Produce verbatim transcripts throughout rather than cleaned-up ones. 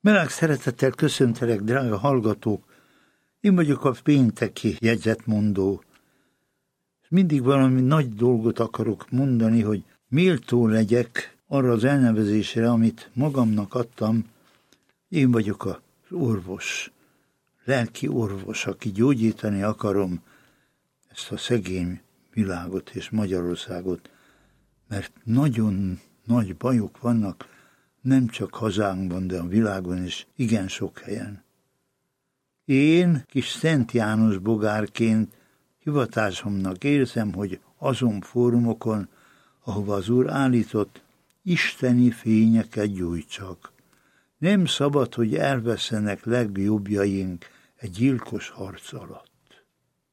Meleg szeretettel köszöntelek, drága hallgatók! Én vagyok a pénteki jegyzetmondó. Mindig valami nagy dolgot akarok mondani, hogy méltó legyek arra az elnevezésre, amit magamnak adtam. Én vagyok az orvos, lelki orvos, aki gyógyítani akarom ezt a szegény világot és Magyarországot, mert nagyon nagy bajok vannak, nem csak hazánkban, de a világon is igen sok helyen. Én kis Szent János bogárként hivatásomnak érzem, hogy azon fórumokon, ahova az Úr állított, isteni fényeket gyújtsak. Nem szabad, hogy elveszenek legjobbjaink egy gyilkos harc alatt.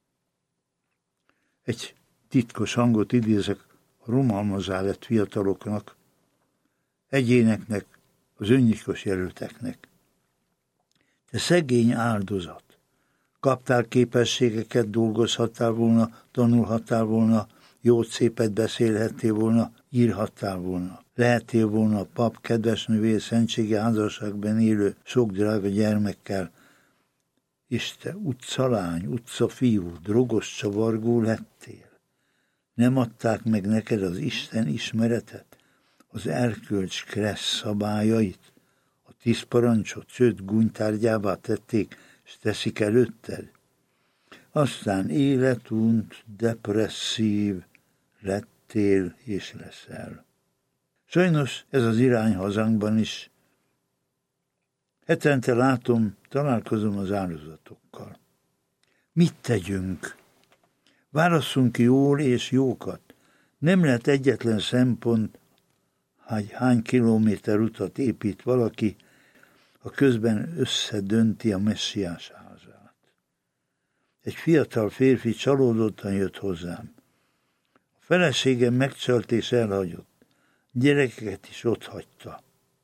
Egy titkos hangot idézek a romalmazzá lett fiataloknak, egyéneknek, az öngyilkos jelölteknek. Te szegény áldozat, kaptál képességeket, dolgozhattál volna, tanulhattál volna, jót szépet beszélhettél volna, írhattál volna. Lehettél volna pap, kedves nővér, szentségi házasságban élő sok drága gyermekkel, és te utcalány, utcafiú, drogos csavargó lettél. Nem adták meg neked az Isten ismeretet, az erkölcs kressz szabályait, a tíz parancsot, sőt gúnytárgyává tették, és teszik előtted. Aztán életunt, depresszív lettél és leszel. Sajnos ez az irány hazánkban is. Hetente látom, találkozom az áldozatokkal. Mit tegyünk? Válasszunk jól és jókat. Nem lehet egyetlen szempont, hogy hány kilométer utat épít valaki, a közben összedönti a messziás házát. Egy fiatal férfi csalódottan jött hozzám. A feleségem megcsalt és elhagyott. Gyerekeket is ott hagyta.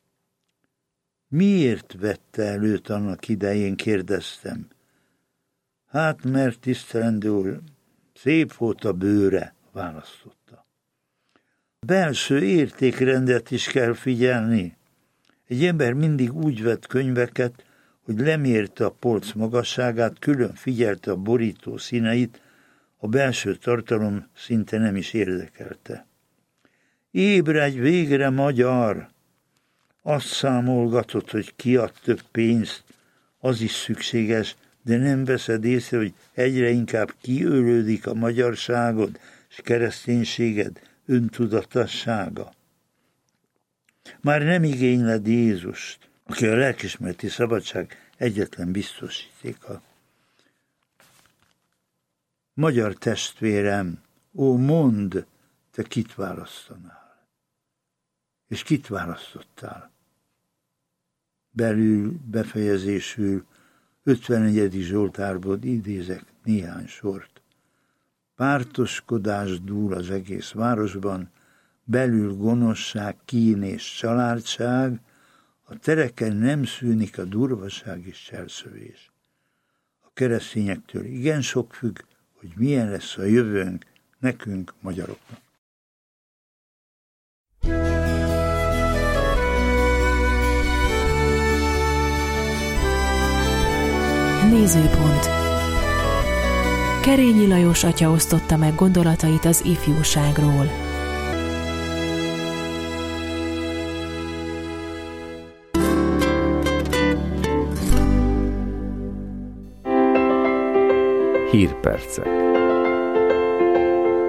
Miért vette előtt annak idején, kérdeztem. Hát, mert tisztelendő úr, szép volt a bőre, választotta. A belső értékrendet is kell figyelni. Egy ember mindig úgy vett könyveket, hogy lemérte a polc magasságát, külön figyelte a borító színeit, a belső tartalom szinte nem is érdekelte. Ébredj végre, magyar! Azt számolgatod, hogy ki ad több pénzt, az is szükséges, de nem veszed észre, hogy egyre inkább kiölődik a magyarságod és kereszténységed öntudatassága. Már nem igényled Jézust, aki a lelkiismereti szabadság egyetlen biztosítéka. Magyar testvérem, ó, mondd, te kit választanál? És kit választottál? Belül, befejezésül ötvenegyedik Zsoltárból idézek néhány sort. Pártoskodás dúl az egész városban, belül gonoszság, kín és családság, a tereken nem szűnik a durvaság és cselszövés. A keresztényektől igen sok függ, hogy milyen lesz a jövőnk nekünk, magyaroknak. Nézőpont. Kerényi Lajos atya osztotta meg gondolatait az ifjúságról. Hírpercek.